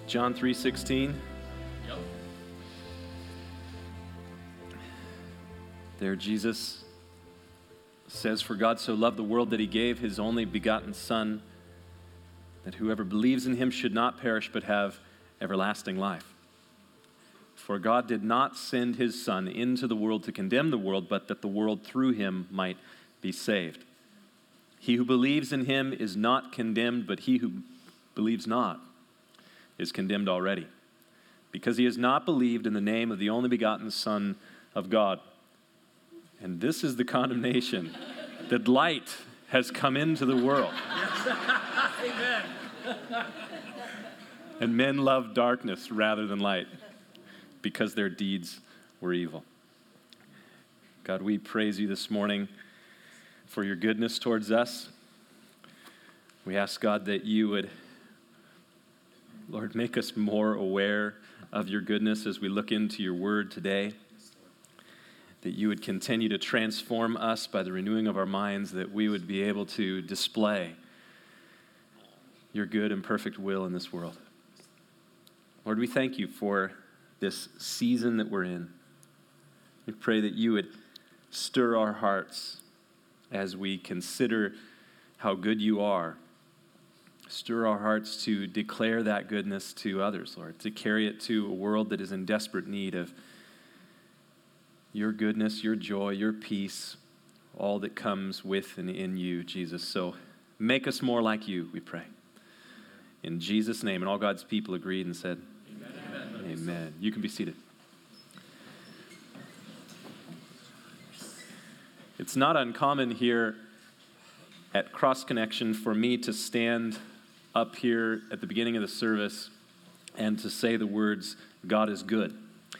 John 3:16. Yep. There Jesus says, "For God so loved the world that he gave his only begotten Son, that whoever believes in him should not perish but have everlasting life. For God did not send his Son into the world to condemn the world, but that the world through him might be saved. He who believes in him is not condemned, but he who believes not is condemned already, because he has not believed in the name of the only begotten Son of God. And this is the condemnation, that light has come into the world. Amen. And men love darkness rather than light, because their deeds were evil." God, we praise you this morning for your goodness towards us. We ask, God, that you would, Lord, make us more aware of your goodness as we look into your word today. That you would continue to transform us by the renewing of our minds, that we would be able to display your good and perfect will in this world. Lord, we thank you for this season that we're in. We pray that you would stir our hearts as we consider how good you are. Stir our hearts to declare that goodness to others, Lord, to carry it to a world that is in desperate need of your goodness, your joy, your peace, all that comes with and in you, Jesus. So make us more like you, we pray. In Jesus' name, and all God's people agreed and said, Amen. Amen. You can be seated. It's not uncommon here at Cross Connection for me to stand up here at the beginning of the service and to say the words, "God is good."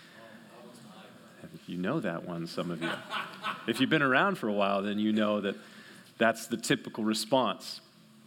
You know that one, some of you. If you've been around for a while, then you know that that's the typical response.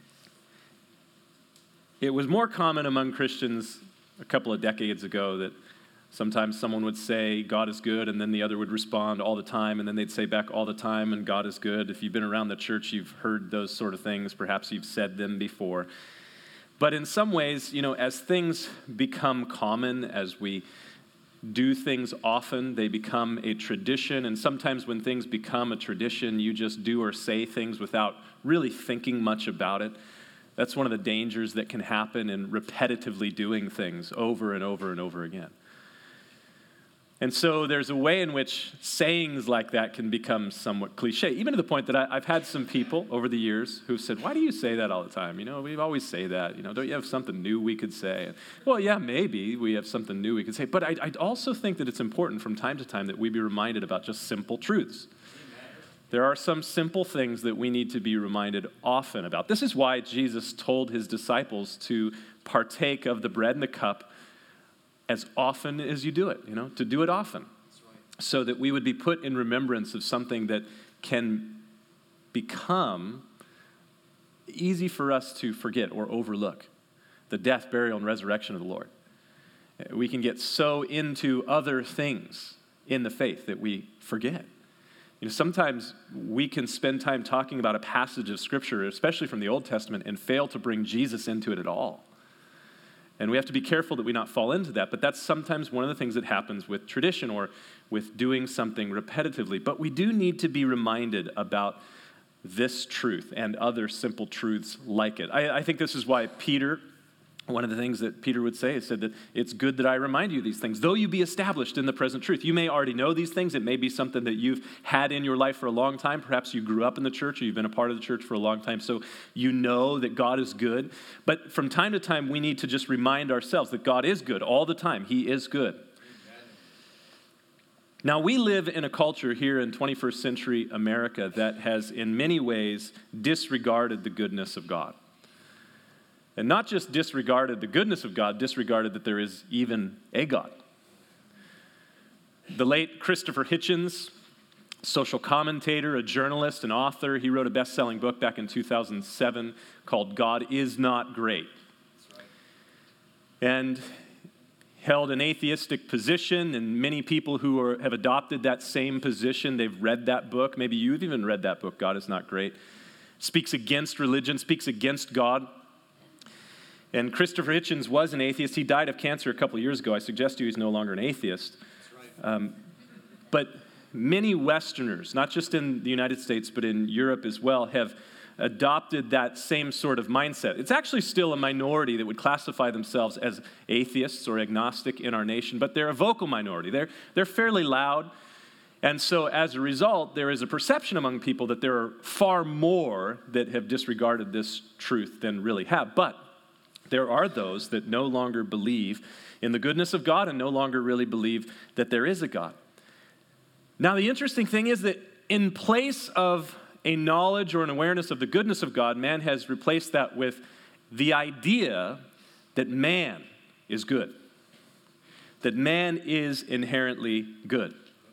It was more common among Christians a couple of decades ago that sometimes someone would say, "God is good," and then the other would respond, "all the time," and then they'd say back, "all the time," and "God is good." If you've been around the church, you've heard those sort of things. Perhaps you've said them before. But in some ways, as things become common, as we do things often, they become a tradition. And sometimes when things become a tradition, you just do or say things without really thinking much about it. That's one of the dangers that can happen in repetitively doing things over and over and over again. And so there's a way in which sayings like that can become somewhat cliche, even to the point that I've had some people over the years who've said, "Why do you say that all the time? We always say that. Don't you have something new we could say?" Well, yeah, maybe we have something new we could say. But I also think that it's important from time to time that we be reminded about just simple truths. There are some simple things that we need to be reminded often about. This is why Jesus told his disciples to partake of the bread and the cup as often as you do it, to do it often. So that we would be put in remembrance of something that can become easy for us to forget or overlook: the death, burial, and resurrection of the Lord. We can get so into other things in the faith that we forget. Sometimes we can spend time talking about a passage of Scripture, especially from the Old Testament, and fail to bring Jesus into it at all. And we have to be careful that we not fall into that. But that's sometimes one of the things that happens with tradition or with doing something repetitively. But we do need to be reminded about this truth and other simple truths like it. I think this is why Peter, one of the things that Peter would say, is said that it's good that I remind you of these things, though you be established in the present truth. You may already know these things. It may be something that you've had in your life for a long time. Perhaps you grew up in the church or you've been a part of the church for a long time, so you know that God is good. But from time to time, we need to just remind ourselves that God is good all the time. He is good. Now, we live in a culture here in 21st century America that has in many ways disregarded the goodness of God. And not just disregarded the goodness of God, disregarded that there is even a God. The late Christopher Hitchens, social commentator, a journalist, an author, he wrote a best-selling book back in 2007 called God Is Not Great. And held an atheistic position, and many people who have adopted that same position, they've read that book. Maybe you've even read that book, God Is Not Great. Speaks against religion, speaks against God. And Christopher Hitchens was an atheist. He died of cancer a couple of years ago. I suggest to you he's no longer an atheist. That's right. But many Westerners, not just in the United States, but in Europe as well, have adopted that same sort of mindset. It's actually still a minority that would classify themselves as atheists or agnostic in our nation, but they're a vocal minority. They're fairly loud. And so as a result, there is a perception among people that there are far more that have disregarded this truth than really have. But there are those that no longer believe in the goodness of God and no longer really believe that there is a God. Now, the interesting thing is that in place of a knowledge or an awareness of the goodness of God, man has replaced that with the idea that man is good, that man is inherently good.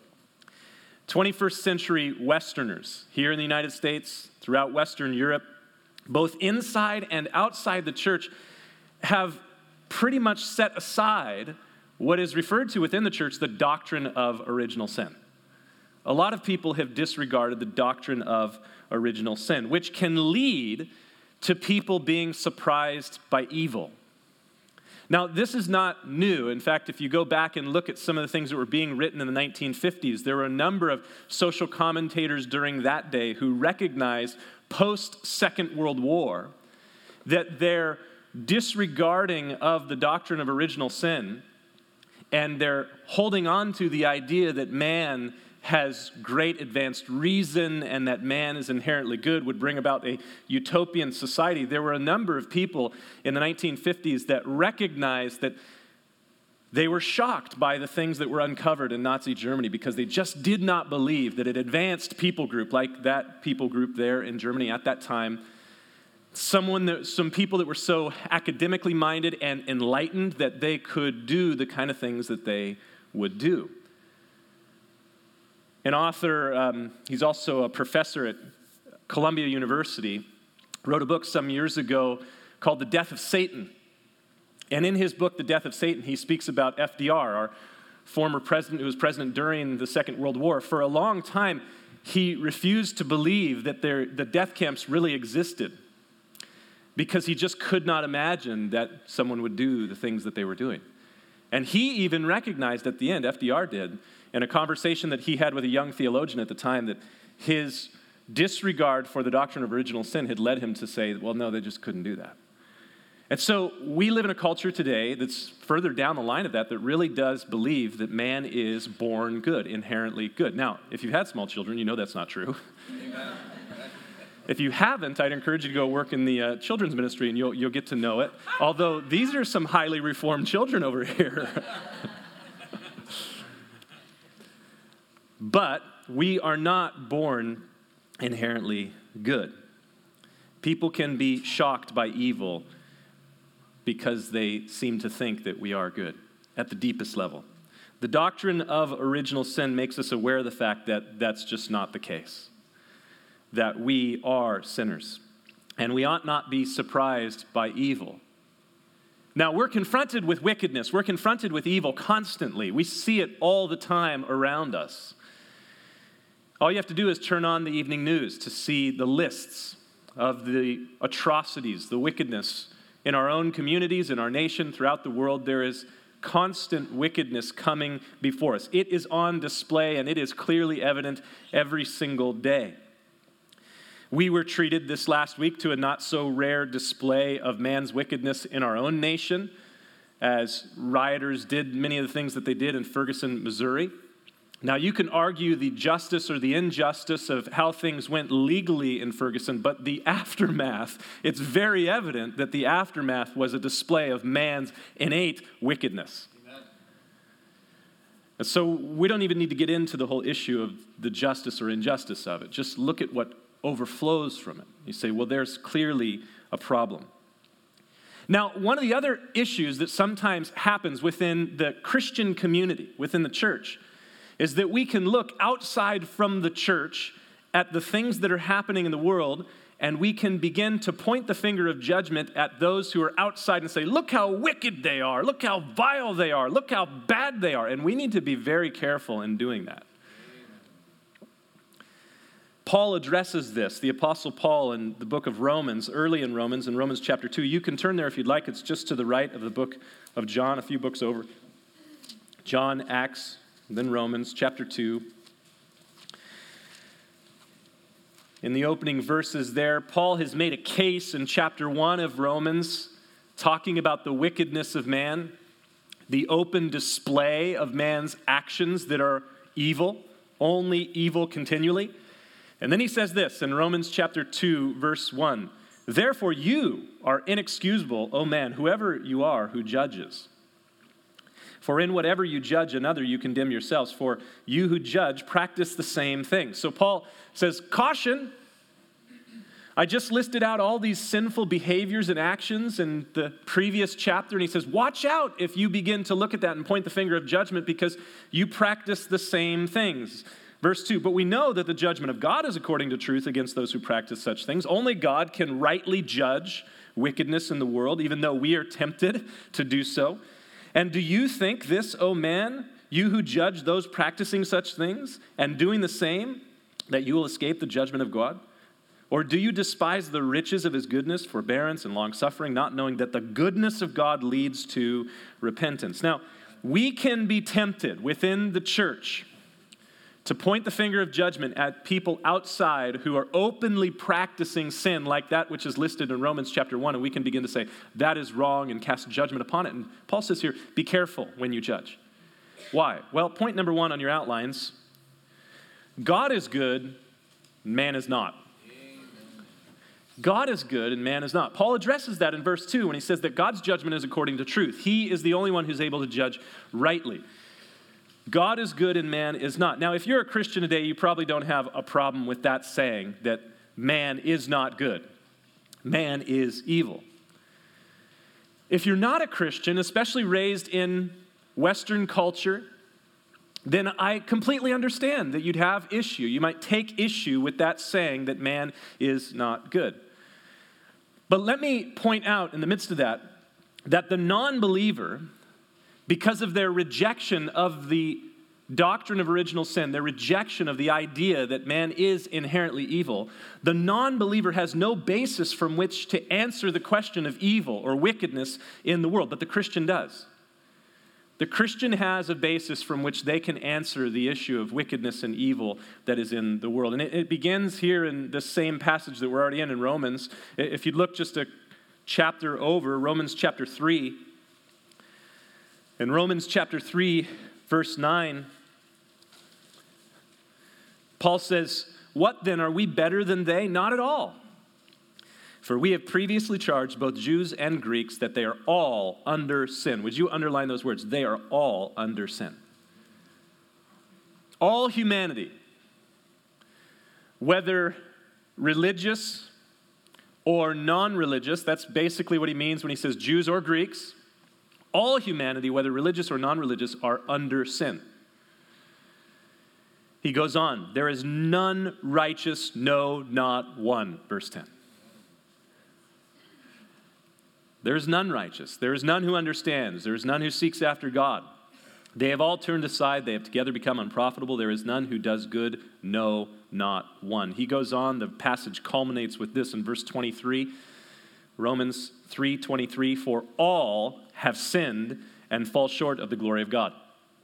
21st century Westerners here in the United States, throughout Western Europe, both inside and outside the church, have pretty much set aside what is referred to within the church the doctrine of original sin. A lot of people have disregarded the doctrine of original sin, which can lead to people being surprised by evil. Now, this is not new. In fact, if you go back and look at some of the things that were being written in the 1950s, there were a number of social commentators during that day who recognized post-Second World War that their disregarding of the doctrine of original sin and their holding on to the idea that man has great advanced reason and that man is inherently good would bring about a utopian society. There were a number of people in the 1950s that recognized that they were shocked by the things that were uncovered in Nazi Germany because they just did not believe that an advanced people group like that people group there in Germany at that time, some people that were so academically minded and enlightened that they could do the kind of things that they would do. An author, he's also a professor at Columbia University, wrote a book some years ago called The Death of Satan. And in his book, The Death of Satan, he speaks about FDR, our former president who was president during the Second World War. For a long time, he refused to believe that the death camps really existed because he just could not imagine that someone would do the things that they were doing. And he even recognized at the end, FDR did, in a conversation that he had with a young theologian at the time, that his disregard for the doctrine of original sin had led him to say, well, no, they just couldn't do that. And so we live in a culture today that's further down the line of that really does believe that man is born good, inherently good. Now, if you've had small children, you know that's not true. Amen. If you haven't, I'd encourage you to go work in the children's ministry and you'll get to know it. Although these are some highly reformed children over here. But we are not born inherently good. People can be shocked by evil because they seem to think that we are good at the deepest level. The doctrine of original sin makes us aware of the fact that that's just not the case, that we are sinners, and we ought not be surprised by evil. Now, we're confronted with wickedness. We're confronted with evil constantly. We see it all the time around us. All you have to do is turn on the evening news to see the lists of the atrocities, the wickedness in our own communities, in our nation, throughout the world. There is constant wickedness coming before us. It is on display, and it is clearly evident every single day. We were treated this last week to a not-so-rare display of man's wickedness in our own nation, as rioters did many of the things that they did in Ferguson, Missouri. Now, you can argue the justice or the injustice of how things went legally in Ferguson, but the aftermath, it's very evident that the aftermath was a display of man's innate wickedness. Amen. And so we don't even need to get into the whole issue of the justice or injustice of it. Just look at what overflows from it. You say, well, there's clearly a problem. Now, one of the other issues that sometimes happens within the Christian community, within the church, is that we can look outside from the church at the things that are happening in the world, and we can begin to point the finger of judgment at those who are outside and say, look how wicked they are, look how vile they are, look how bad they are. And we need to be very careful in doing that. Paul addresses this, the Apostle Paul, in the book of Romans, early in Romans chapter 2. You can turn there if you'd like. It's just to the right of the book of John, a few books over. John, Acts, then Romans chapter 2. In the opening verses there, Paul has made a case in chapter 1 of Romans, talking about the wickedness of man, the open display of man's actions that are evil, only evil continually. And then he says this in Romans chapter 2, verse 1, "Therefore you are inexcusable, O man, whoever you are who judges. For in whatever you judge another, you condemn yourselves. For you who judge practice the same thing." So Paul says, caution. I just listed out all these sinful behaviors and actions in the previous chapter, and he says, watch out if you begin to look at that and point the finger of judgment because you practice the same things. Verse 2, "But we know that the judgment of God is according to truth against those who practice such things. Only God can rightly judge wickedness in the world, even though we are tempted to do so. And do you think this, O man, you who judge those practicing such things and doing the same, that you will escape the judgment of God? Or do you despise the riches of his goodness, forbearance, and long-suffering, not knowing that the goodness of God leads to repentance?" Now, we can be tempted within the church to point the finger of judgment at people outside who are openly practicing sin like that which is listed in Romans chapter 1, and we can begin to say, that is wrong, and cast judgment upon it. And Paul says here, be careful when you judge. Why? Well, point number 1 on your outlines, God is good, man is not. God is good and man is not. Paul addresses that in verse 2 when he says that God's judgment is according to truth. He is the only one who's able to judge rightly. God is good and man is not. Now, if you're a Christian today, you probably don't have a problem with that saying that man is not good. Man is evil. If you're not a Christian, especially raised in Western culture, then I completely understand that you'd have issue. You might take issue with that saying that man is not good. But let me point out in the midst of that the non-believer, because of their rejection of the doctrine of original sin, their rejection of the idea that man is inherently evil, the non-believer has no basis from which to answer the question of evil or wickedness in the world, but the Christian does. The Christian has a basis from which they can answer the issue of wickedness and evil that is in the world. And it begins here in the same passage that we're already in Romans. If you look just a chapter over, Romans chapter 3. In Romans chapter 3, verse 9, Paul says, "What then, are we better than they? Not at all. For we have previously charged both Jews and Greeks that they are all under sin." Would you underline those words? They are all under sin. All humanity, whether religious or non-religious, that's basically what he means when he says Jews or Greeks, all humanity, whether religious or non-religious, are under sin. He goes on, "There is none righteous, no, not one," verse 10. There is none righteous. There is none who understands. There is none who seeks after God. They have all turned aside. They have together become unprofitable. There is none who does good. No, not one. He goes on. The passage culminates with this in verse 23. Romans 3:23, "For all have sinned and fall short of the glory of God."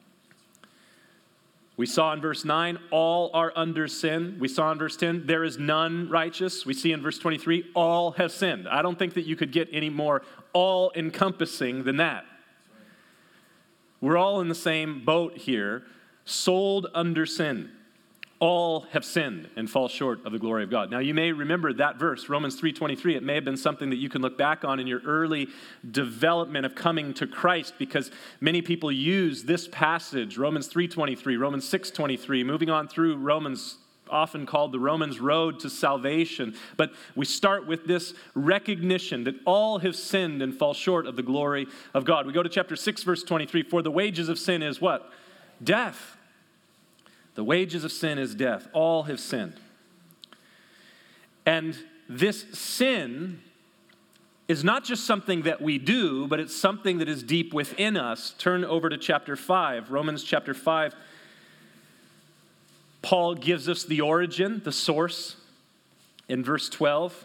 We saw in verse 9, all are under sin. We saw in verse 10, there is none righteous. We see in verse 23, all have sinned. I don't think that you could get any more all-encompassing than that. We're all in the same boat here, sold under sin. All have sinned and fall short of the glory of God. Now, you may remember that verse, Romans 3:23. It may have been something that you can look back on in your early development of coming to Christ, because many people use this passage, Romans 3:23, Romans 6:23, moving on through Romans, often called the Romans road to salvation. But we start with this recognition that all have sinned and fall short of the glory of God. We go to chapter 6, verse 23. "For the wages of sin is" what? Death. The wages of sin is death. All have sinned. And this sin is not just something that we do, but it's something that is deep within us. Turn over to chapter 5, Romans chapter 5. Paul gives us the origin, the source, in verse 12.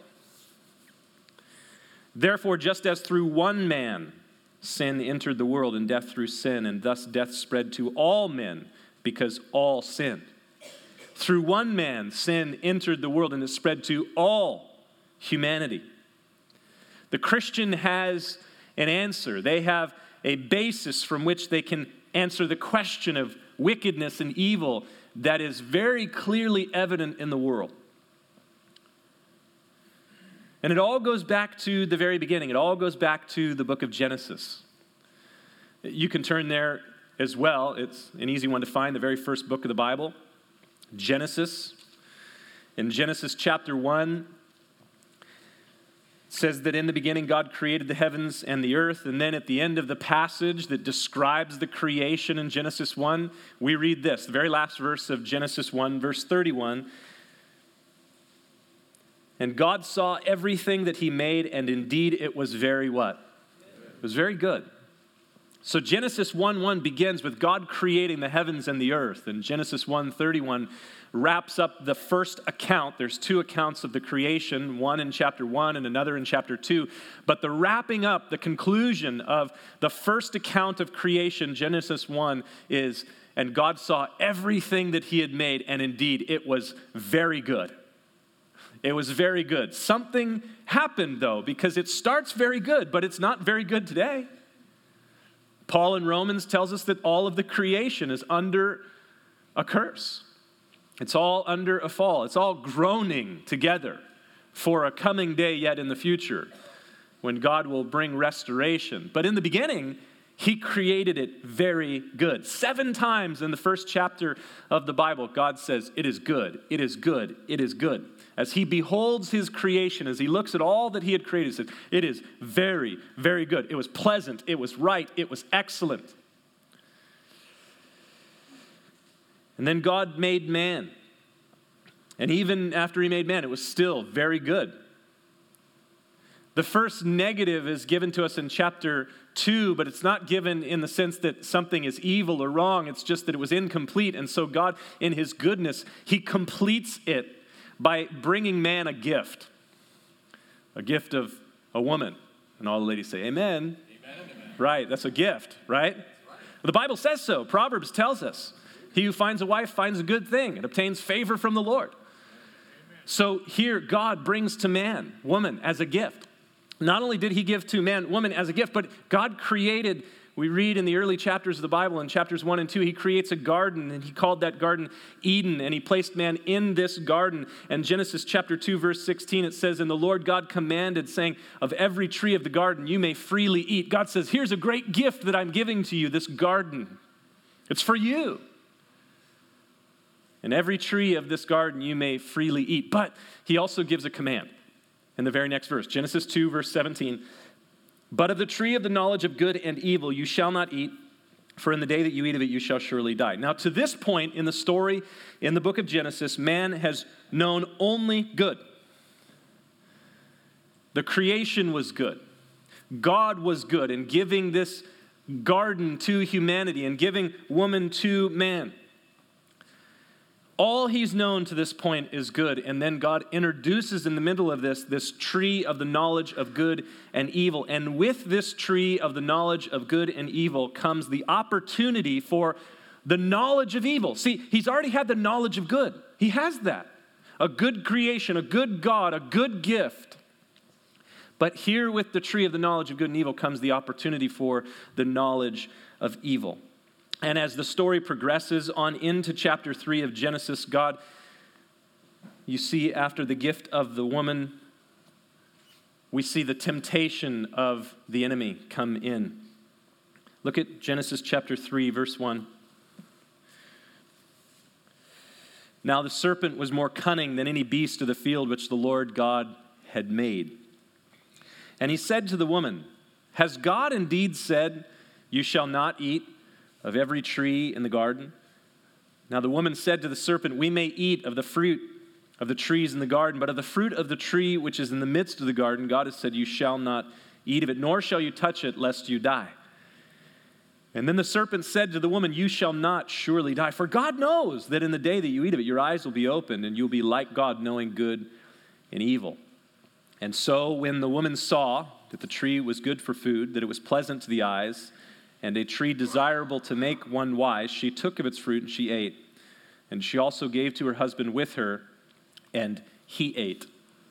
Therefore, just as through one man sin entered the world, and death through sin, and thus death spread to all men because all sinned. Through one man sin entered the world, and it spread to all humanity. The Christian has an answer. They have a basis from which they can answer the question of wickedness and evil that is very clearly evident in the world. And it all goes back to the very beginning. It all goes back to the book of Genesis. You can turn there as well. It's an easy one to find, the very first book of the Bible, Genesis. In Genesis chapter 1, it says that in the beginning God created the heavens and the earth. And then at the end of the passage that describes the creation in Genesis 1, we read this, the very last verse of Genesis 1, verse 31. And God saw everything that he made, and indeed it was very what? It was very good. So Genesis 1:1 begins with God creating the heavens and the earth. And Genesis 1:31 wraps up the first account. There's two accounts of the creation, one in chapter 1 and another in chapter 2. But the wrapping up, the conclusion of the first account of creation, Genesis 1, is, and God saw everything that he had made, and indeed it was very good. It was very good. Something happened, though, because it starts very good, but it's not very good today. Paul in Romans tells us that all of the creation is under a curse. It's all under a fall. It's all groaning together for a coming day yet in the future when God will bring restoration. But in the beginning, he created it very good. 7 times in the first chapter of the Bible, God says, it is good, it is good, it is good. As he beholds his creation, as he looks at all that he had created, he says, it is very, very good. It was pleasant, it was right, it was excellent. And then God made man. And even after he made man, it was still very good. The first negative is given to us in chapter 2, but it's not given in the sense that something is evil or wrong. It's just that it was incomplete. And so God, in his goodness, he completes it by bringing man a gift of a woman. And all the ladies say, amen. Amen. Right, that's a gift, right? Well, the Bible says so. Proverbs tells us, he who finds a wife finds a good thing and obtains favor from the Lord. Amen. So here, God brings to man, woman, as a gift. Not only did he give to man, woman as a gift, but God created, we read in the early chapters of the Bible, in chapters 1 and 2, he creates a garden, and he called that garden Eden, and he placed man in this garden. And Genesis chapter 2, verse 16, it says, and the Lord God commanded, saying, of every tree of the garden you may freely eat. God says, here's a great gift that I'm giving to you, this garden. It's for you. And every tree of this garden you may freely eat. But he also gives a command in the very next verse, Genesis 2, verse 17. But of the tree of the knowledge of good and evil you shall not eat, for in the day that you eat of it you shall surely die. Now to this point in the story in the book of Genesis, man has known only good. The creation was good. God was good in giving this garden to humanity and giving woman to man. All he's known to this point is good, and then God introduces in the middle of this tree of the knowledge of good and evil. And with this tree of the knowledge of good and evil comes the opportunity for the knowledge of evil. See, he's already had the knowledge of good. He has that. A good creation, a good God, a good gift. But here with the tree of the knowledge of good and evil comes the opportunity for the knowledge of evil. And as the story progresses on into chapter 3 of Genesis, God, you see after the gift of the woman, we see the temptation of the enemy come in. Look at Genesis chapter 3, verse 1. Now the serpent was more cunning than any beast of the field which the Lord God had made. And he said to the woman, has God indeed said, you shall not eat of every tree in the garden? Now the woman said to the serpent, we may eat of the fruit of the trees in the garden, but of the fruit of the tree which is in the midst of the garden, God has said, you shall not eat of it, nor shall you touch it, lest you die. And then the serpent said to the woman, "You shall not surely die, for God knows that in the day that you eat of it, your eyes will be opened, and you'll be like God, knowing good and evil." And so when the woman saw that the tree was good for food, that it was pleasant to the eyes, and a tree desirable to make one wise, she took of its fruit and she ate. And she also gave to her husband with her, and he ate.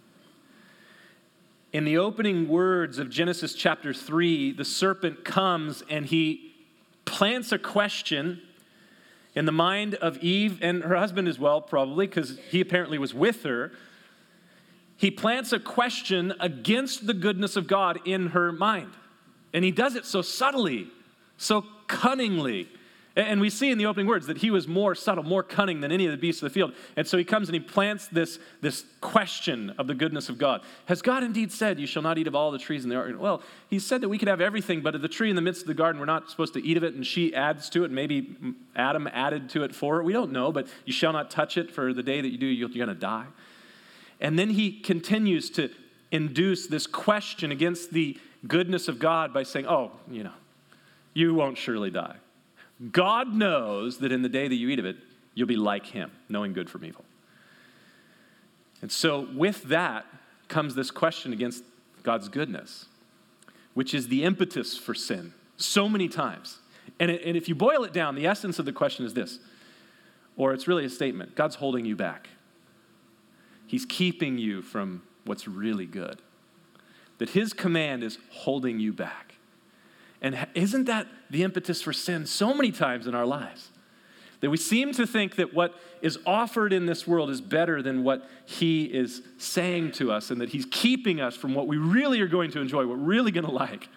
In the opening words of Genesis chapter 3, the serpent comes and he plants a question in the mind of Eve and her husband as well, probably, because he apparently was with her. He plants a question against the goodness of God in her mind. And he does it so subtly, so cunningly. And we see in the opening words that he was more subtle, more cunning than any of the beasts of the field. And so he comes and he plants this question of the goodness of God. Has God indeed said, "You shall not eat of all the trees in the garden"? Well, he said that we could have everything, but of the tree in the midst of the garden, we're not supposed to eat of it. And she adds to it, and maybe Adam added to it for her. We don't know, but you shall not touch it, for the day that you do, you're going to die. And then he continues to induce this question against the goodness of God by saying, you won't surely die. God knows that in the day that you eat of it, you'll be like him, knowing good from evil. And so with that comes this question against God's goodness, which is the impetus for sin so many times. And if you boil it down, the essence of the question is this, or it's really a statement: God's holding you back. He's keeping you from what's really good. That his command is holding you back. And isn't that the impetus for sin so many times in our lives? That we seem to think that what is offered in this world is better than what he is saying to us, and that he's keeping us from what we really are going to enjoy, what we're really going to like.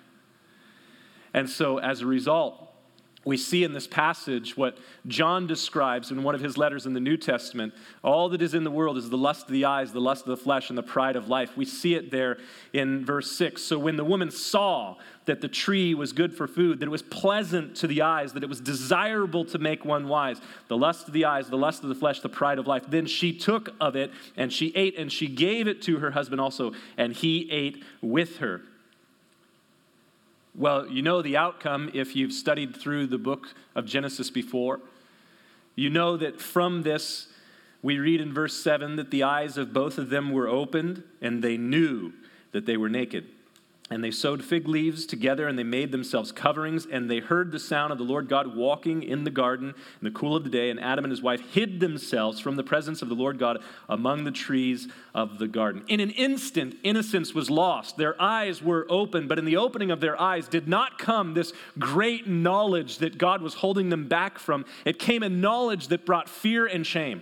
And so as a result, we see in this passage what John describes in one of his letters in the New Testament. All that is in the world is the lust of the eyes, the lust of the flesh, and the pride of life. We see it there in verse 6. So when the woman saw that the tree was good for food, that it was pleasant to the eyes, that it was desirable to make one wise, the lust of the eyes, the lust of the flesh, the pride of life, then she took of it and she ate, and she gave it to her husband also, and he ate with her. Well, you know the outcome if you've studied through the book of Genesis before. You know that from this, we read in verse 7 that the eyes of both of them were opened, and they knew that they were naked. And they sewed fig leaves together, and they made themselves coverings, and they heard the sound of the Lord God walking in the garden in the cool of the day, and Adam and his wife hid themselves from the presence of the Lord God among the trees of the garden. In an instant, innocence was lost. Their eyes were open, but in the opening of their eyes did not come this great knowledge that God was holding them back from. It came a knowledge that brought fear and shame.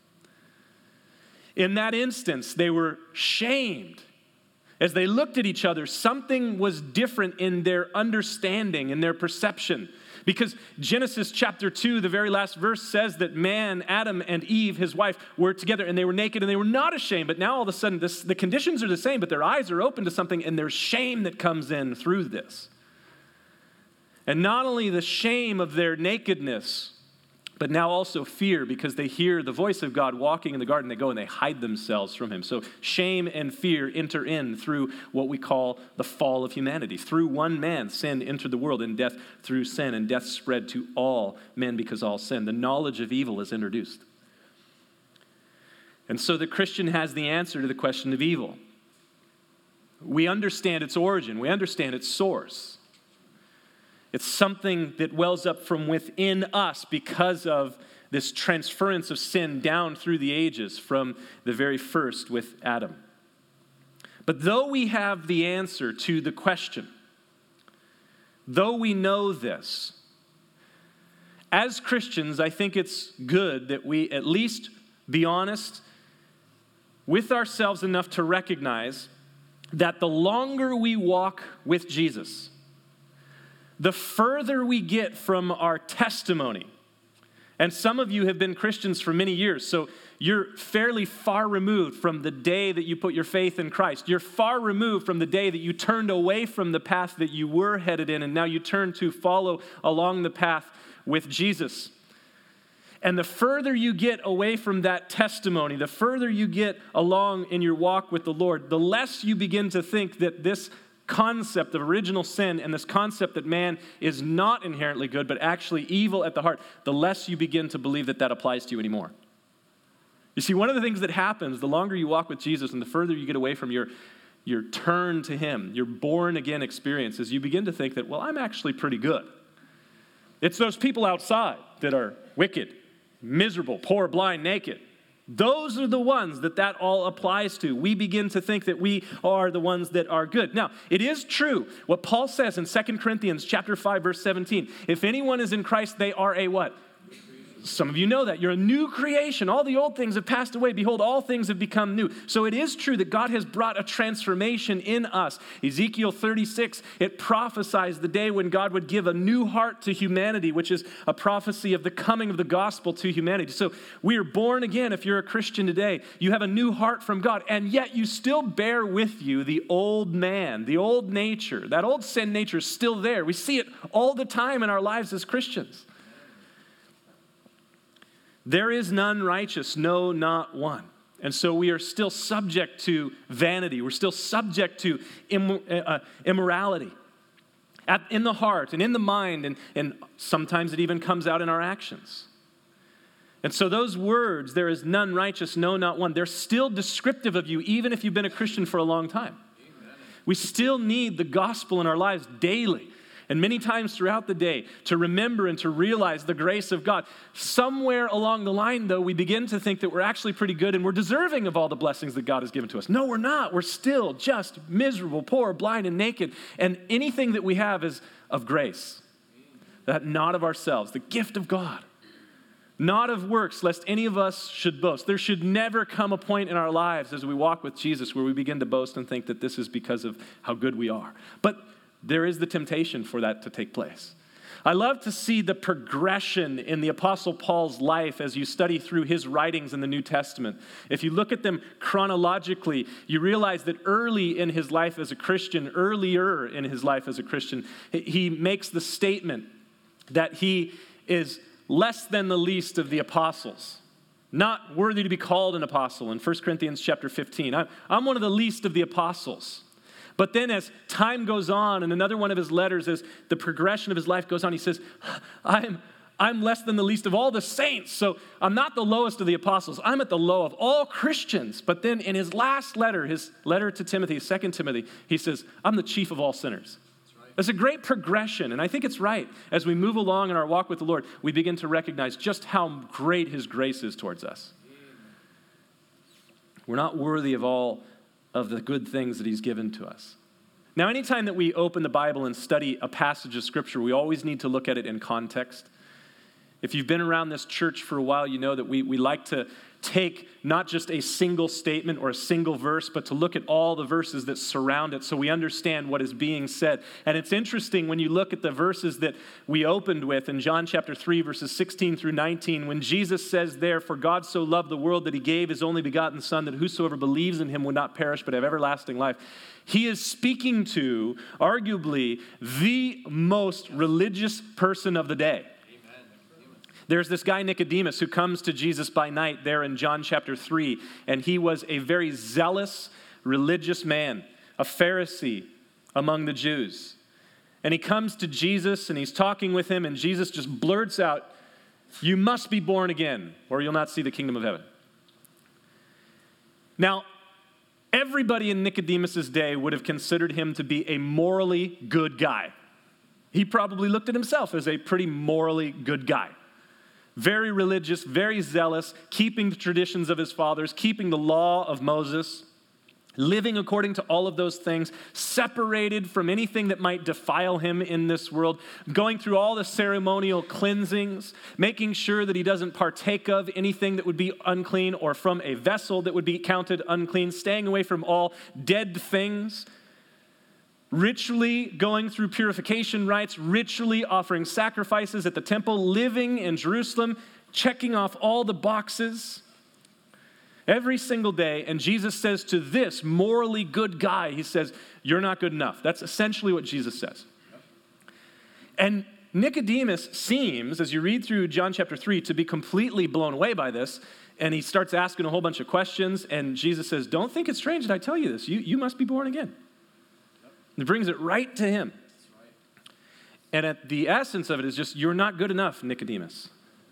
In that instance, they were shamed. As they looked at each other, something was different in their understanding, in their perception. Because Genesis chapter 2, the very last verse says that man, Adam and Eve, his wife, were together and they were naked and they were not ashamed. But now all of a sudden, the conditions are the same, but their eyes are open to something, and there's shame that comes in through this. And not only the shame of their nakedness, but now also fear, because they hear the voice of God walking in the garden. They go and they hide themselves from him. So shame and fear enter in through what we call the fall of humanity. Through one man, sin entered the world, and death through sin, and death spread to all men because all sin. The knowledge of evil is introduced. And so the Christian has the answer to the question of evil. We understand its origin. We understand its source. It's something that wells up from within us because of this transference of sin down through the ages from the very first with Adam. But though we have the answer to the question, though we know this, as Christians, I think it's good that we at least be honest with ourselves enough to recognize that the longer we walk with Jesus, the further we get from our testimony. And some of you have been Christians for many years, so you're fairly far removed from the day that you put your faith in Christ. You're far removed from the day that you turned away from the path that you were headed in, and now you turn to follow along the path with Jesus. And the further you get away from that testimony, the further you get along in your walk with the Lord, the less you begin to think that this concept of original sin and this concept that man is not inherently good, but actually evil at the heart, the less you begin to believe that that applies to you anymore. You see, one of the things that happens the longer you walk with Jesus and the further you get away from your turn to him, your born-again experience, is you begin to think that, well, I'm actually pretty good. It's those people outside that are wicked, miserable, poor, blind, naked. Those are the ones that all applies to. We begin to think that we are the ones that are good. Now, it is true what Paul says in 2 Corinthians chapter 5, verse 17. If anyone is in Christ, they are a what? Some of you know that. You're a new creation. All the old things have passed away. Behold, all things have become new. So it is true that God has brought a transformation in us. Ezekiel 36, it prophesies the day when God would give a new heart to humanity, which is a prophecy of the coming of the gospel to humanity. So we are born again. If you're a Christian today, you have a new heart from God, and yet you still bear with you the old man, the old nature. That old sin nature is still there. We see it all the time in our lives as Christians. There is none righteous, no, not one. And so we are still subject to vanity. We're still subject to immorality in the heart and in the mind, and sometimes it even comes out in our actions. And so those words, there is none righteous, no, not one, they're still descriptive of you, even if you've been a Christian for a long time. Amen. We still need the gospel in our lives daily. And many times throughout the day, to remember and to realize the grace of God. Somewhere along the line, though, we begin to think that we're actually pretty good and we're deserving of all the blessings that God has given to us. No, we're not. We're still just miserable, poor, blind, and naked. And anything that we have is of grace. That not of ourselves, the gift of God. Not of works, lest any of us should boast. There should never come a point in our lives as we walk with Jesus where we begin to boast and think that this is because of how good we are. But there is the temptation for that to take place. I love to see the progression in the Apostle Paul's life as you study through his writings in the New Testament. If you look at them chronologically, you realize that earlier in his life as a Christian, he makes the statement that he is less than the least of the apostles, not worthy to be called an apostle in 1 Corinthians chapter 15. I'm one of the least of the apostles. But then as time goes on, and another one of his letters, as the progression of his life goes on, he says, I'm less than the least of all the saints. So I'm not the lowest of the apostles. I'm at the low of all Christians. But then in his last letter, his letter to Timothy, 2 Timothy, he says, I'm the chief of all sinners. That's a great progression, and I think it's right. As we move along in our walk with the Lord, we begin to recognize just how great his grace is towards us. We're not worthy of all of the good things that he's given to us. Now, anytime that we open the Bible and study a passage of Scripture, we always need to look at it in context. If you've been around this church for a while, you know that we like to take not just a single statement or a single verse, but to look at all the verses that surround it so we understand what is being said. And it's interesting when you look at the verses that we opened with in John chapter 3, verses 16 through 19, when Jesus says there, "For God so loved the world that he gave his only begotten Son, that whosoever believes in him would not perish but have everlasting life." He is speaking to, arguably, the most religious person of the day. There's this guy Nicodemus who comes to Jesus by night there in John chapter 3, and he was a very zealous, religious man, a Pharisee among the Jews. And he comes to Jesus, and he's talking with him, and Jesus just blurts out, "You must be born again, or you'll not see the kingdom of heaven." Now, everybody in Nicodemus' day would have considered him to be a morally good guy. He probably looked at himself as a pretty morally good guy. Very religious, very zealous, keeping the traditions of his fathers, keeping the law of Moses, living according to all of those things, separated from anything that might defile him in this world, going through all the ceremonial cleansings, making sure that he doesn't partake of anything that would be unclean or from a vessel that would be counted unclean, staying away from all dead things, ritually going through purification rites, ritually offering sacrifices at the temple, living in Jerusalem, checking off all the boxes every single day. And Jesus says to this morally good guy, he says, "You're not good enough." That's essentially what Jesus says. And Nicodemus seems, as you read through John chapter 3, to be completely blown away by this. And he starts asking a whole bunch of questions. And Jesus says, "Don't think it's strange that I tell you this. You must be born again." It brings it right to him. And at the essence of it is just, you're not good enough, Nicodemus.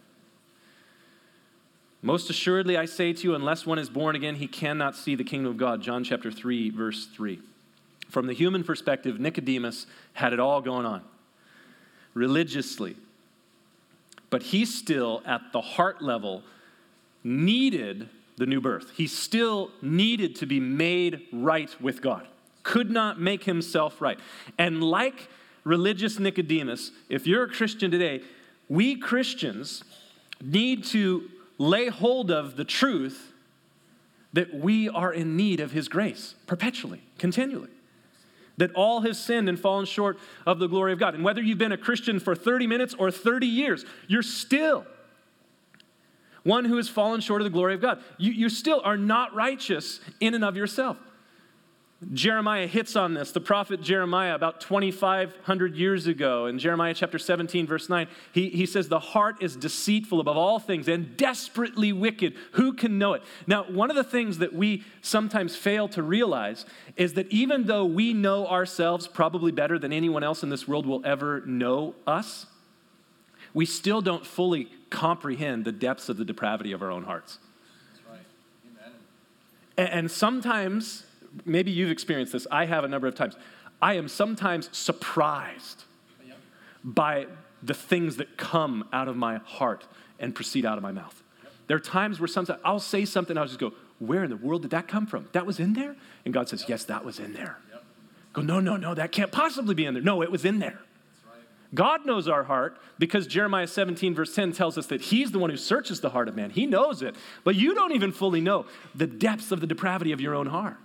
Most assuredly, I say to you, unless one is born again, he cannot see the kingdom of God. John chapter 3, verse 3. From the human perspective, Nicodemus had it all going on religiously. But he still, at the heart level, needed the new birth. He still needed to be made right with God. Could not make himself right. And like religious Nicodemus, if you're a Christian today, we Christians need to lay hold of the truth that we are in need of his grace perpetually, continually. That all have sinned and fallen short of the glory of God. And whether you've been a Christian for 30 minutes or 30 years, you're still one who has fallen short of the glory of God. You still are not righteous in and of yourself. Jeremiah hits on this. The prophet Jeremiah, about 2,500 years ago, in Jeremiah chapter 17, verse 9, he says, the heart is deceitful above all things and desperately wicked. Who can know it? Now, one of the things that we sometimes fail to realize is that even though we know ourselves probably better than anyone else in this world will ever know us, we still don't fully comprehend the depths of the depravity of our own hearts. That's right. Amen. And sometimes, maybe you've experienced this, I have a number of times, I am sometimes surprised by the things that come out of my heart and proceed out of my mouth. There are times where sometimes I'll say something, I'll just go, where in the world did that come from? That was in there? And God says, yes, that was in there. Go, no, that can't possibly be in there. No, it was in there. God knows our heart because Jeremiah 17 verse 10 tells us that he's the one who searches the heart of man. He knows it, but you don't even fully know the depths of the depravity of your own heart.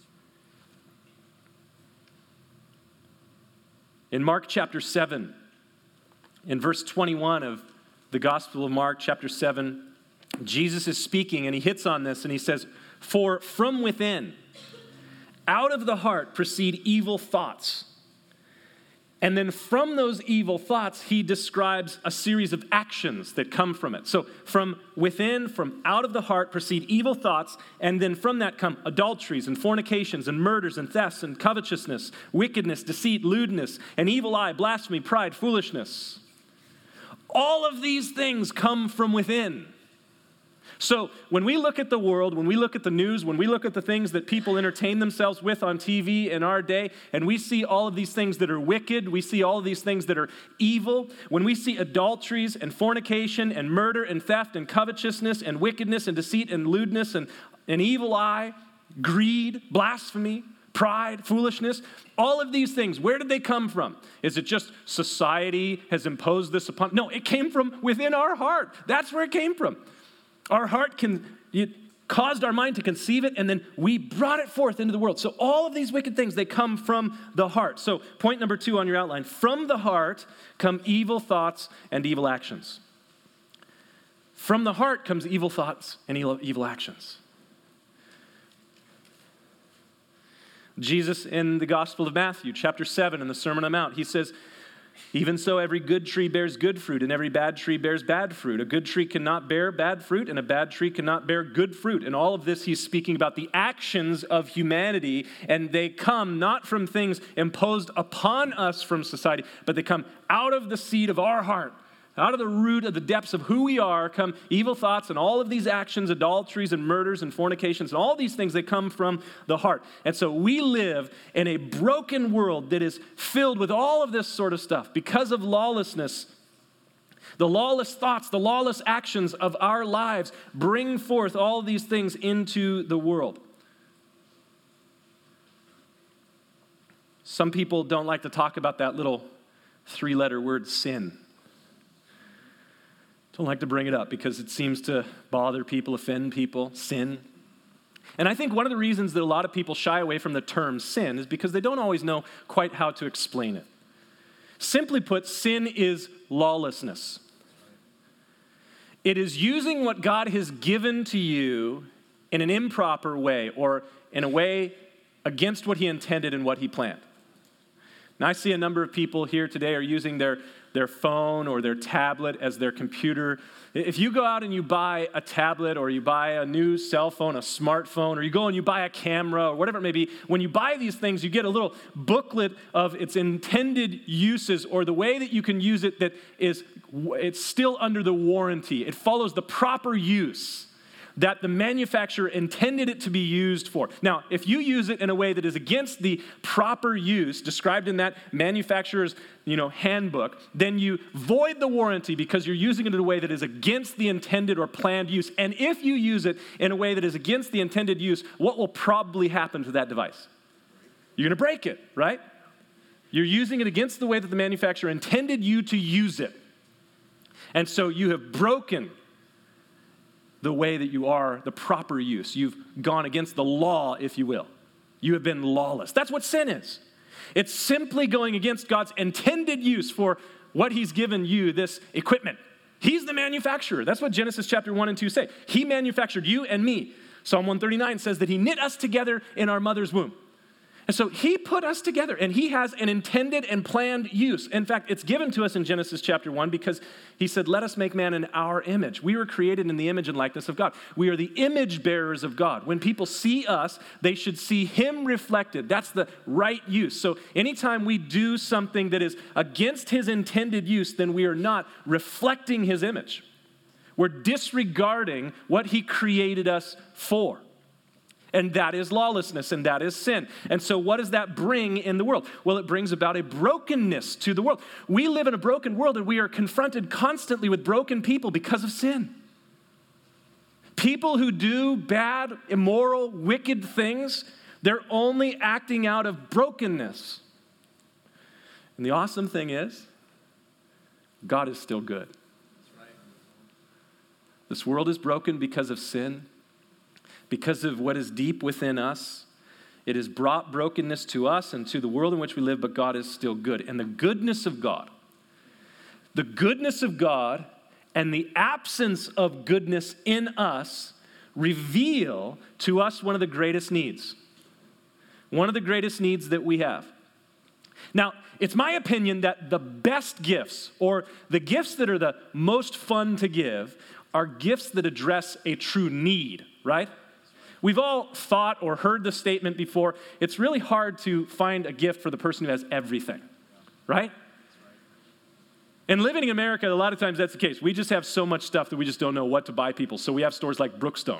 In Mark chapter 7, in verse 21 of the Gospel of Mark chapter 7, Jesus is speaking and he hits on this and he says, for from within, out of the heart proceed evil thoughts. And then from those evil thoughts, he describes a series of actions that come from it. So from within, from out of the heart, proceed evil thoughts, and then from that come adulteries and fornications and murders and thefts and covetousness, wickedness, deceit, lewdness, an evil eye, blasphemy, pride, foolishness. All of these things come from within. So when we look at the world, when we look at the news, when we look at the things that people entertain themselves with on TV in our day, and we see all of these things that are wicked, we see all of these things that are evil, when we see adulteries and fornication and murder and theft and covetousness and wickedness and deceit and lewdness and an evil eye, greed, blasphemy, pride, foolishness, all of these things, where did they come from? Is it just society has imposed this upon? No, it came from within our heart. That's where it came from. Our heart it caused our mind to conceive it, and then we brought it forth into the world. So all of these wicked things, they come from the heart. So point number 2 on your outline, from the heart come evil thoughts and evil actions. From the heart comes evil thoughts and evil actions. Jesus in the Gospel of Matthew, chapter 7, in the Sermon on the Mount, he says, even so, every good tree bears good fruit, and every bad tree bears bad fruit. A good tree cannot bear bad fruit, and a bad tree cannot bear good fruit. And all of this, he's speaking about the actions of humanity, and they come not from things imposed upon us from society, but they come out of the seed of our heart. Out of the root of the depths of who we are come evil thoughts and all of these actions, adulteries and murders and fornications, and all these things that come from the heart. And so we live in a broken world that is filled with all of this sort of stuff because of lawlessness. The lawless thoughts, the lawless actions of our lives bring forth all these things into the world. Some people don't like to talk about that little 3-letter word, sin. Don't like to bring it up because it seems to bother people, offend people, sin. And I think one of the reasons that a lot of people shy away from the term sin is because they don't always know quite how to explain it. Simply put, sin is lawlessness. It is using what God has given to you in an improper way or in a way against what he intended and what he planned. Now, I see a number of people here today are using their phone or their tablet as their computer. If you go out and you buy a tablet or you buy a new cell phone, a smartphone, or you go and you buy a camera or whatever it may be, when you buy these things, you get a little booklet of its intended uses or the way that you can use it that it's still under the warranty. It follows the proper use that the manufacturer intended it to be used for. Now, if you use it in a way that is against the proper use described in that manufacturer's, handbook, then you void the warranty because you're using it in a way that is against the intended or planned use. And if you use it in a way that is against the intended use, what will probably happen to that device? You're going to break it, right? You're using it against the way that the manufacturer intended you to use it. And so you have broken the way that you are, the proper use. You've gone against the law, if you will. You have been lawless. That's what sin is. It's simply going against God's intended use for what he's given you, this equipment. He's the manufacturer. That's what Genesis chapter 1 and 2 say. He manufactured you and me. Psalm 139 says that he knit us together in our mother's womb. And so he put us together, and he has an intended and planned use. In fact, it's given to us in Genesis chapter 1 because he said, let us make man in our image. We were created in the image and likeness of God. We are the image bearers of God. When people see us, they should see him reflected. That's the right use. So anytime we do something that is against his intended use, then we are not reflecting his image. We're disregarding what he created us for. And that is lawlessness, and that is sin. And so what does that bring in the world? Well, it brings about a brokenness to the world. We live in a broken world, and we are confronted constantly with broken people because of sin. People who do bad, immoral, wicked things, they're only acting out of brokenness. And the awesome thing is, God is still good. This world is broken because of sin. Because of what is deep within us. It has brought brokenness to us and to the world in which we live, but God is still good. And the goodness of God and the absence of goodness in us reveal to us one of the greatest needs. One of the greatest needs that we have. Now, it's my opinion that the best gifts, or the gifts that are the most fun to give, are gifts that address a true need, right? We've all thought or heard the statement before, it's really hard to find a gift for the person who has everything, right? And living in America, a lot of times that's the case. We just have so much stuff that we just don't know what to buy people. So we have stores like Brookstone,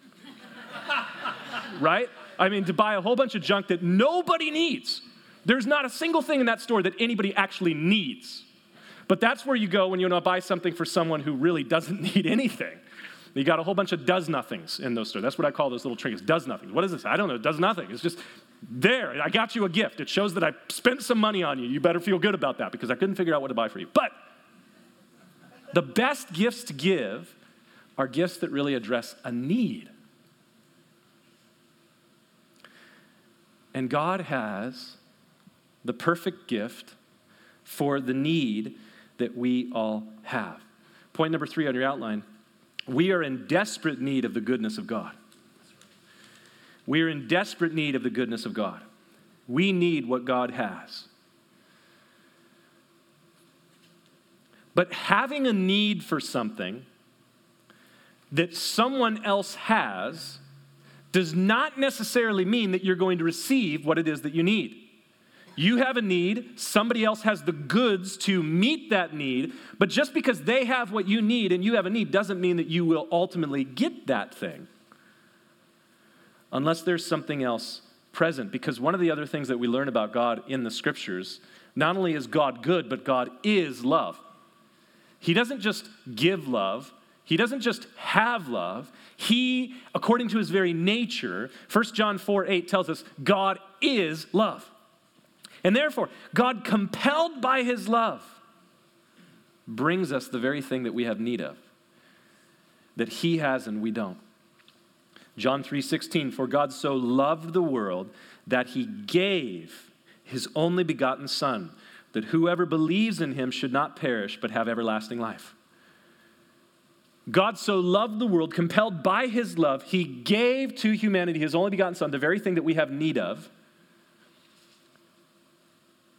right? I mean, to buy a whole bunch of junk that nobody needs. There's not a single thing in that store that anybody actually needs. But that's where you go when you want to buy something for someone who really doesn't need anything. You got a whole bunch of does-nothings in those stores. That's what I call those little trinkets, does-nothing. What is this? I don't know, does-nothing. It's just there. I got you a gift. It shows that I spent some money on you. You better feel good about that because I couldn't figure out what to buy for you. But the best gifts to give are gifts that really address a need. And God has the perfect gift for the need that we all have. Point number 3 on your outline. We are in desperate need of the goodness of God. We are in desperate need of the goodness of God. We need what God has. But having a need for something that someone else has does not necessarily mean that you're going to receive what it is that you need. You have a need, somebody else has the goods to meet that need, but just because they have what you need and you have a need doesn't mean that you will ultimately get that thing unless there's something else present. Because one of the other things that we learn about God in the scriptures, not only is God good, but God is love. He doesn't just give love. He doesn't just have love. He, according to his very nature, 1 John 4:8 tells us God is love. And therefore, God, compelled by his love, brings us the very thing that we have need of, that he has and we don't. John 3:16, for God so loved the world that he gave his only begotten Son, that whoever believes in him should not perish but have everlasting life. God so loved the world, compelled by his love, he gave to humanity his only begotten Son, the very thing that we have need of,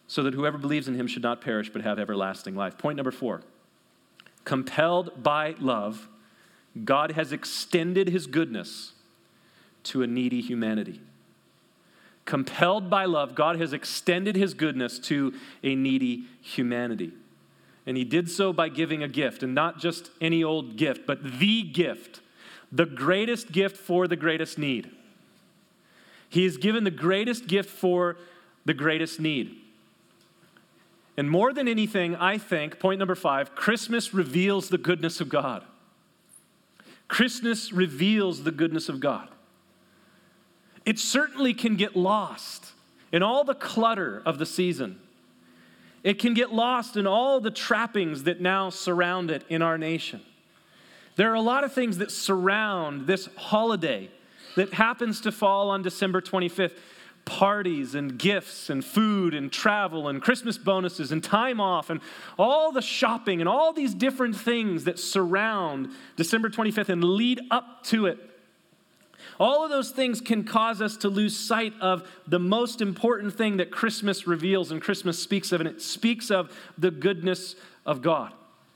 so that whoever believes in him should not perish but have everlasting life. Point number 4. Compelled by love, God has extended his goodness to a needy humanity. Compelled by love, God has extended his goodness to a needy humanity. And he did so by giving a gift, and not just any old gift, but the gift, the greatest gift for the greatest need. He has given the greatest gift for the greatest need. And more than anything, I think, point number 5, Christmas reveals the goodness of God. Christmas reveals the goodness of God. It certainly can get lost in all the clutter of the season. It can get lost in all the trappings that now surround it in our nation. There are a lot of things that surround this holiday that happens to fall on December 25th. Parties and gifts and food and travel and Christmas bonuses and time off and all the shopping and all these different things that surround December 25th and lead up to it. All of those things can cause us to lose sight of the most important thing that Christmas reveals and Christmas speaks of, and it speaks of the goodness of God.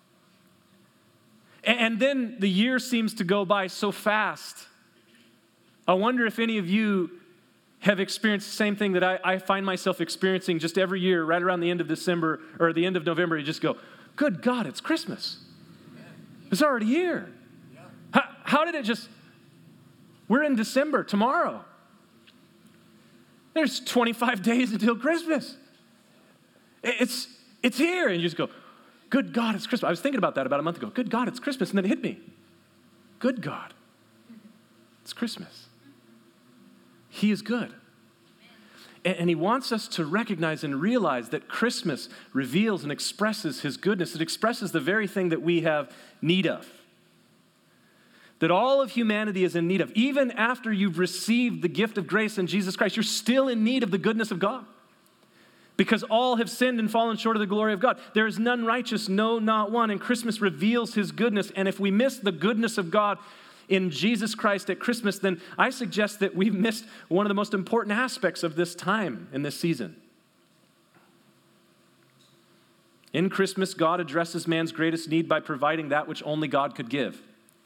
And then the year seems to go by so fast. I wonder if any of you have experienced the same thing that I find myself experiencing just every year, right around the end of December or the end of November. You just go, good God, it's Christmas. It's already here. How did it just... We're in December tomorrow. There's 25 days until Christmas. It's here. And you just go, good God, it's Christmas. I was thinking about that about a month ago. Good God, it's Christmas. And then it hit me. Good God, it's Christmas. He is good. And he wants us to recognize and realize that Christmas reveals and expresses his goodness. It expresses the very thing that we have need of. That all of humanity is in need of. Even after you've received the gift of grace in Jesus Christ, you're still in need of the goodness of God. Because all have sinned and fallen short of the glory of God. There is none righteous, no, not one. And Christmas reveals his goodness. And if we miss the goodness of God in Jesus Christ at Christmas, then I suggest that we've missed one of the most important aspects of this time in this season. In Christmas, God addresses man's greatest need by providing that which only God could give.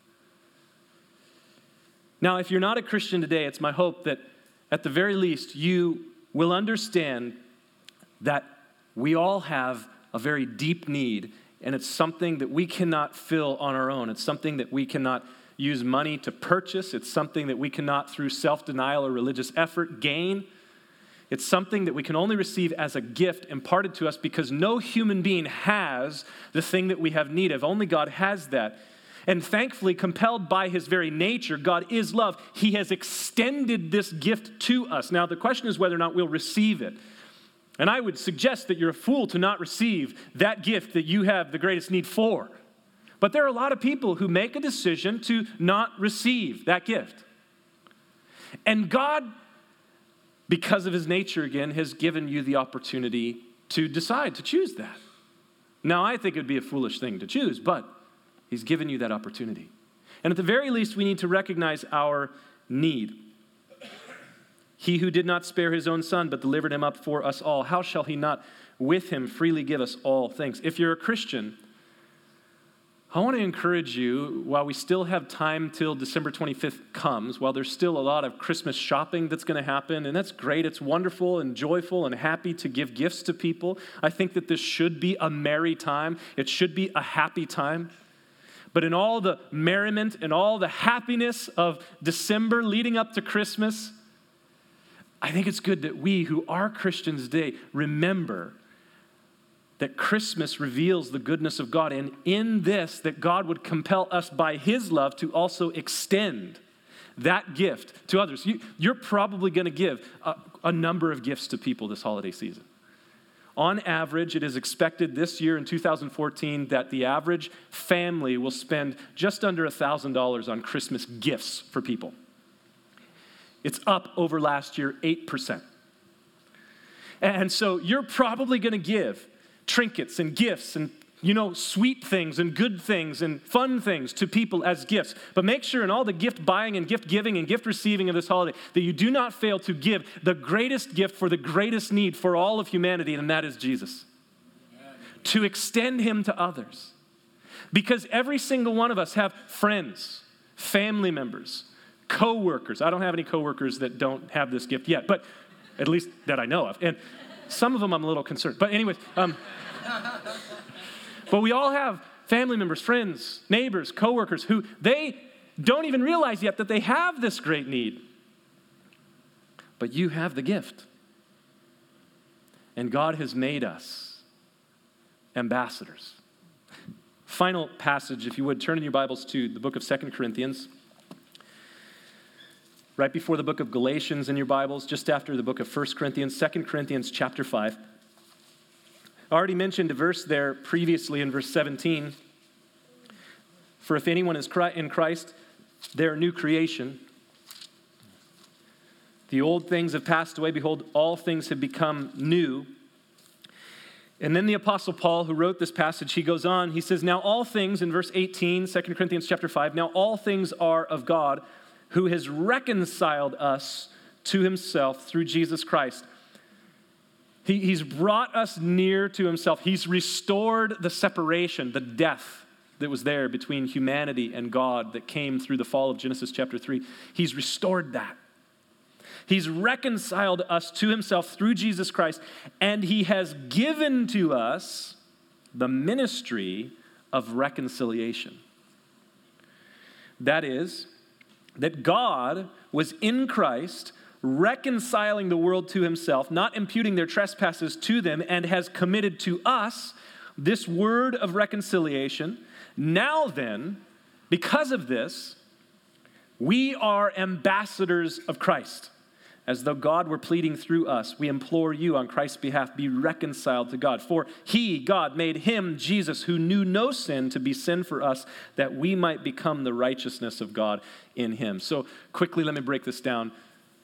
Now, if you're not a Christian today, it's my hope that at the very least you will understand that we all have a very deep need, and it's something that we cannot fill on our own. It's something that we cannot use money to purchase. It's something that we cannot, through self-denial or religious effort, gain. It's something that we can only receive as a gift imparted to us because no human being has the thing that we have need of. Only God has that. And thankfully, compelled by his very nature, God is love. He has extended this gift to us. Now, the question is whether or not we'll receive it. And I would suggest that you're a fool to not receive that gift that you have the greatest need for. But there are a lot of people who make a decision to not receive that gift. And God, because of his nature again, has given you the opportunity to decide, to choose that. Now, I think it would be a foolish thing to choose, but he's given you that opportunity. And at the very least, we need to recognize our need. He who did not spare his own son, but delivered him up for us all, how shall he not with him freely give us all things? If you're a Christian, I want to encourage you, while we still have time till December 25th comes, while there's still a lot of Christmas shopping that's going to happen, and that's great, it's wonderful and joyful and happy to give gifts to people. I think that this should be a merry time. It should be a happy time. But in all the merriment and all the happiness of December leading up to Christmas, I think it's good that we who are Christians today remember that Christmas reveals the goodness of God, and in this, that God would compel us by his love to also extend that gift to others. You're probably going to give a number of gifts to people this holiday season. On average, it is expected this year in 2014 that the average family will spend just under $1,000 on Christmas gifts for people. It's up over last year 8%. And so you're probably going to give trinkets and gifts and sweet things and good things and fun things to people as gifts. But make sure in all the gift buying and gift giving and gift receiving of this holiday that you do not fail to give the greatest gift for the greatest need for all of humanity, and that is Jesus. Amen. To extend him to others. Because every single one of us have friends, family members, co-workers. I don't have any co-workers that don't have this gift yet, but at least that I know of. And some of them I'm a little concerned. But anyways, but we all have family members, friends, neighbors, coworkers who they don't even realize yet that they have this great need. But you have the gift. And God has made us ambassadors. Final passage, if you would, turn in your Bibles to the book of 2 Corinthians. Right before the book of Galatians in your Bibles, just after the book of 1 Corinthians, 2 Corinthians chapter 5. I already mentioned a verse there previously in verse 17. For if anyone is in Christ, they're a new creation. The old things have passed away. Behold, all things have become new. And then the Apostle Paul, who wrote this passage, he goes on. He says, now all things, in verse 18, 2 Corinthians chapter 5, now all things are of God, who has reconciled us to himself through Jesus Christ. He's brought us near to himself. He's restored the separation, the death that was there between humanity and God that came through the fall of Genesis chapter 3. He's restored that. He's reconciled us to himself through Jesus Christ, and he has given to us the ministry of reconciliation. That is, that God was in Christ reconciling the world to himself, not imputing their trespasses to them, and has committed to us this word of reconciliation. Now then, because of this, we are ambassadors of Christ. As though God were pleading through us, we implore you on Christ's behalf, be reconciled to God. For he, God, made him, Jesus, who knew no sin, to be sin for us, that we might become the righteousness of God in him. So quickly, let me break this down.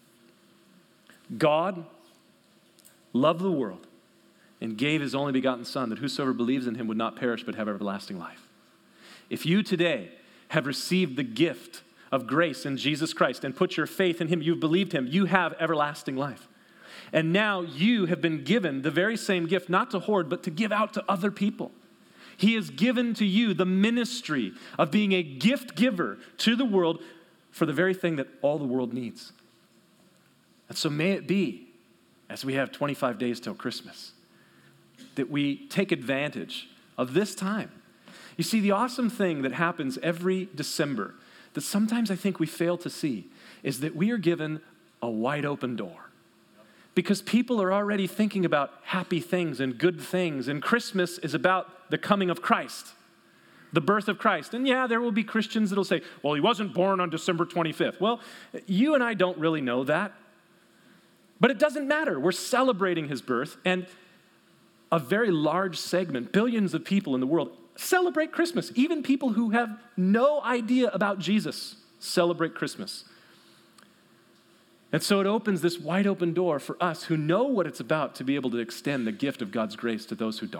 God loved the world and gave his only begotten Son, that whosoever believes in him would not perish but have everlasting life. If you today have received the gift of grace in Jesus Christ and put your faith in him, you've believed him, you have everlasting life. And now you have been given the very same gift, not to hoard, but to give out to other people. He has given to you the ministry of being a gift giver to the world for the very thing that all the world needs. And so may it be, as we have 25 days till Christmas, that we take advantage of this time. You see, the awesome thing that happens every December that sometimes I think we fail to see is that we are given a wide open door. Because people are already thinking about happy things and good things, and Christmas is about the coming of Christ, the birth of Christ. And yeah, there will be Christians that will say, well, he wasn't born on December 25th. Well, you and I don't really know that. But it doesn't matter. We're celebrating his birth, and a very large segment, billions of people in the world, celebrate Christmas. Even people who have no idea about Jesus celebrate Christmas. And so it opens this wide open door for us who know what it's about to be able to extend the gift of God's grace to those who don't.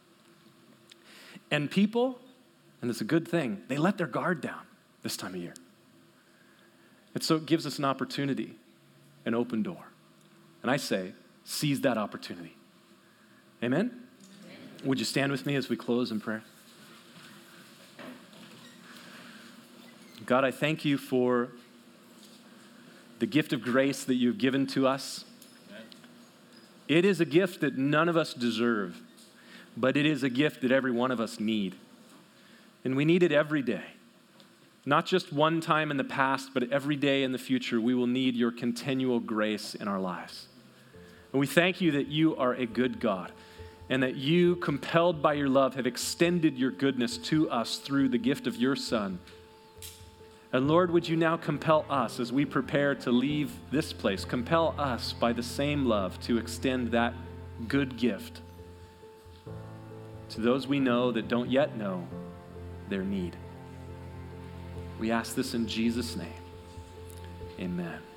And people, and it's a good thing, they let their guard down this time of year. And so it gives us an opportunity, an open door. And I say, seize that opportunity. Amen? Would you stand with me as we close in prayer? God, I thank you for the gift of grace that you've given to us. Amen. It is a gift that none of us deserve, but it is a gift that every one of us need. And we need it every day. Not just one time in the past, but every day in the future, we will need your continual grace in our lives. And we thank you that you are a good God, and that you, compelled by your love, have extended your goodness to us through the gift of your Son. And Lord, would you now compel us as we prepare to leave this place, compel us by the same love to extend that good gift to those we know that don't yet know their need. We ask this in Jesus' name. Amen.